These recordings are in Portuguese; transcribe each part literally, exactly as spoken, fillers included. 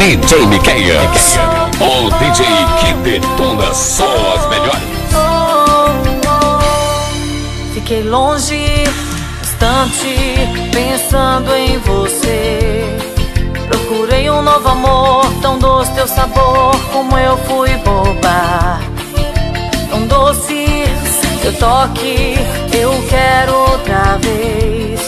D J Miqueias, o D J que detona só as melhores. Fiquei longe, distante, pensando em você. Procurei um novo amor, tão doce teu sabor, como eu fui boba. Tão doce teu toque, eu quero outra vez.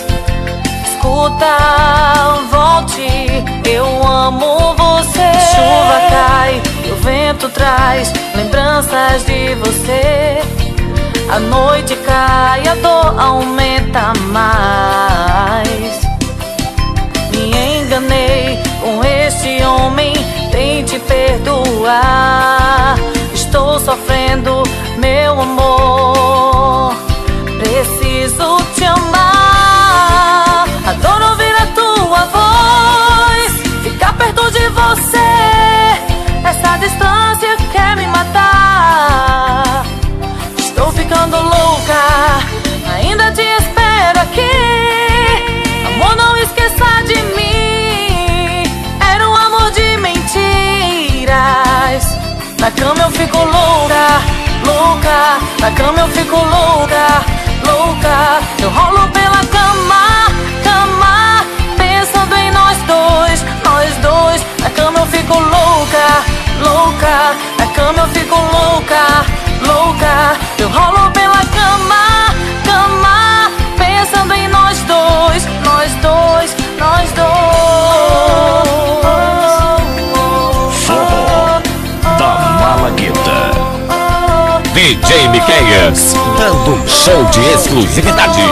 Escuta, volte, eu amo você. Chuva cai, o vento traz lembranças de você. A noite cai, a dor aumenta mais. Me enganei com este homem, tente perdoar. Estou sofrendo, meu amor, preciso te amar. Adoro ouvir a tua voz, ficar perto de você. Essa distância quer me matar. Estou ficando louca, ainda te espero aqui. Amor, não esqueça de mim. Era um amor de mentiras. Na cama eu fico louca, louca. Na cama eu fico louca, louca. Eu rolo pela cama, cama, pensando em nós dois, nós dois. Na cama eu fico louca, louca. Na cama eu fico louca, louca. Eu rolo pela cama, cama, pensando em nós dois, nós dois, nós dois. Forró da Malagueta. D J Miqueias, dando um show de exclusividade.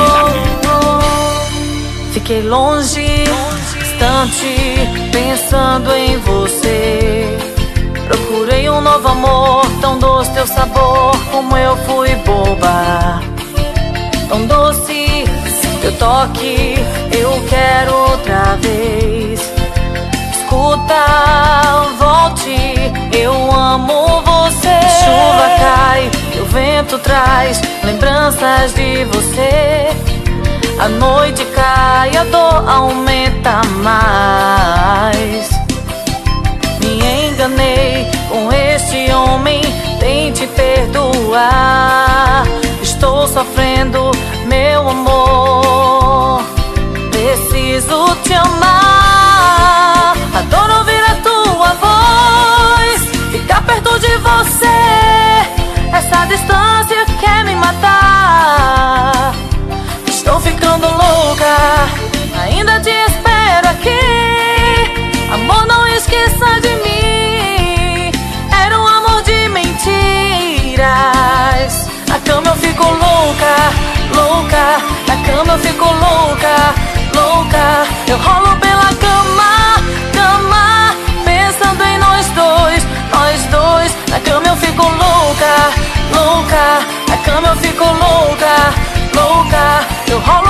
Fiquei longe, distante, pensando em você. Procurei um novo amor, tão doce teu sabor, como eu fui boba. Tão doce teu toque, eu quero outra vez. Escuta, volte, eu amo você. Chuva cai, o vento traz lembranças de você. A noite cai, a dor aumenta mais. Me enganei com este homem, tente perdoar. Estou sofrendo, meu amor, preciso te amar. Adoro ouvir a tua voz, ficar perto de você. Essa distância quer me matar. Estou ficando louca, ainda te espero aqui. Amor, não esqueça de mim. Era um amor de mentiras. Na cama eu fico louca, louca. Na cama eu fico louca, louca. Eu rolo pela cama, cama, pensando em nós dois, nós dois. Na cama eu fico louca, louca. Na cama eu fico louca, louca. Eu rolo